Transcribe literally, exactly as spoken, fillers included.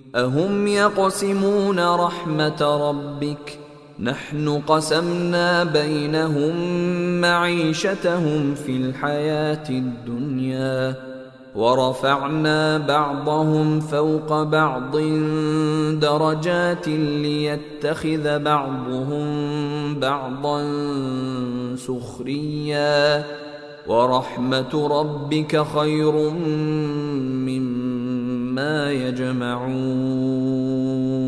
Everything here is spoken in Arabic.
أهم يقسمون رحمة ربك نحن قسمنا بينهم معيشتهم في الحياة الدنيا ورفعنا بعضهم فوق بعض درجات ليتخذ بعضهم بعضا سخريا ورحمة ربك خير مما يجمعون